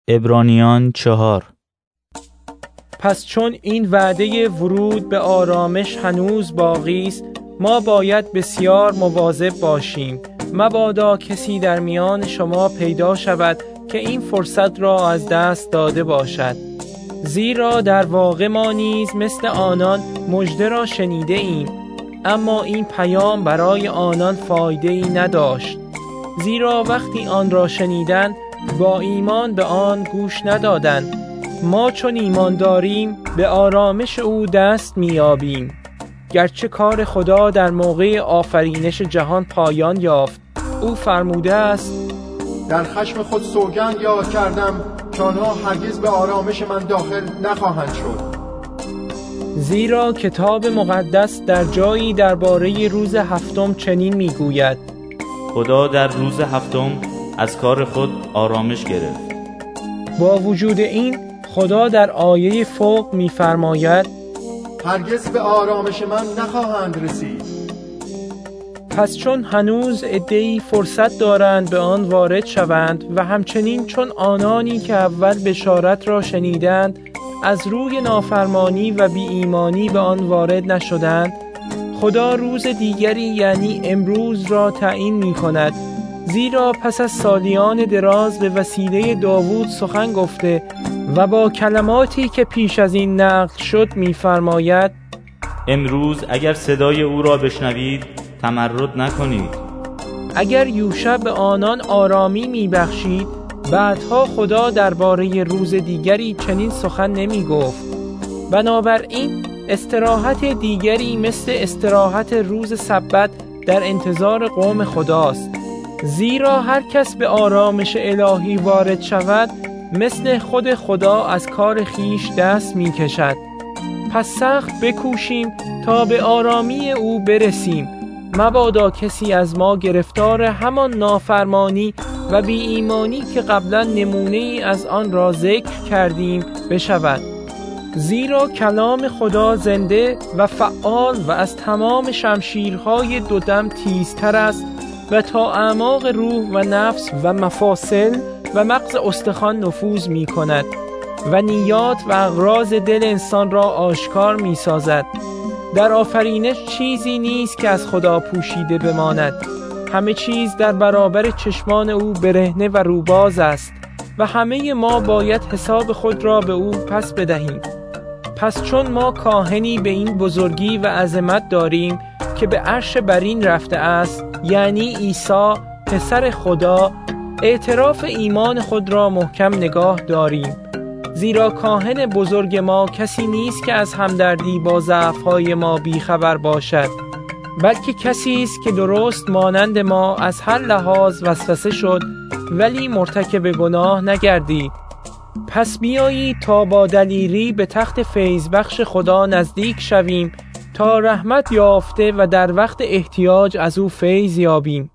عبرانیان 4. پس چون این وعده ورود به آرامش هنوز باقی است، ما باید بسیار مواظب باشیم مبادا کسی در میان شما پیدا شود که این فرصت را از دست داده باشد. زیرا در واقع ما نیز مثل آنان مژده را شنیده ایم، اما این پیام برای آنان فایده‌ای نداشت، زیرا وقتی آن را شنیدند با ایمان به آن گوش ندادند. ما چون ایمان داریم به آرامش او دست می‌یابیم، گرچه کار خدا در موقع آفرینش جهان پایان یافت. او فرموده است: در خشم خود سوگند یاد کردم که آنها هرگز به آرامش من داخل نخواهند شد. زیرا کتاب مقدس در جایی درباره روز هفتم چنین میگوید: خدا در روز هفتم از کار خود آرامش گرفت. با وجود این خدا در آیه فوق می‌فرماید: هرگز به آرامش من نخواهند رسید. پس چون هنوز عده‌ای فرصت دارند به آن وارد شوند و همچنین چون آنانی که اول بشارت را شنیدند از روی نافرمانی و بی ایمانی به آن وارد نشدند، خدا روز دیگری یعنی امروز را تعیین می کند. زیرا پس از سالیان دراز به وسیله داوود سخن گفته و با کلماتی که پیش از این نقل شد می فرماید: امروز اگر صدای او را بشنوید تمرد نکنید. اگر یوشع به آنان آرامی می بخشید، بعدها خدا درباره روز دیگری چنین سخن نمی گفت. بنابراین استراحت دیگری مثل استراحت روز سبت در انتظار قوم خداست. زیرا هر کس به آرامش الهی وارد شود مثل خود خدا از کار خیش دست می کشد. پس سخت بکوشیم تا به آرامی او برسیم مبادا کسی از ما گرفتار همان نافرمانی و بی ایمانی که قبلا نمونه ای از آن را ذکر کردیم بشود. زیرا کلام خدا زنده و فعال و از تمام شمشیرهای دو دم تیزتر است و تا اعماق روح و نفس و مفاصل و مغز استخوان نفوذ می کند و نیات و اغراض دل انسان را آشکار می سازد. در آفرینش چیزی نیست که از خدا پوشیده بماند، همه چیز در برابر چشمان او برهنه و روباز است و همه ما باید حساب خود را به او پس بدهیم. پس چون ما کاهنی به این بزرگی و عظمت داریم که به عرش برین رفته است، یعنی عیسی پسر خدا، اعتراف ایمان خود را محکم نگاه داریم. زیرا کاهن بزرگ ما کسی نیست که از همدردی با ضعف‌های ما بیخبر باشد، بلکه کسی است که درست مانند ما از هر لحاظ وسوسه شد ولی مرتکب گناه نگردید. پس بیایید تا با دلیری به تخت فیض بخش خدا نزدیک شویم تا رحمت یافته و در وقت احتیاج از او فیض یابیم.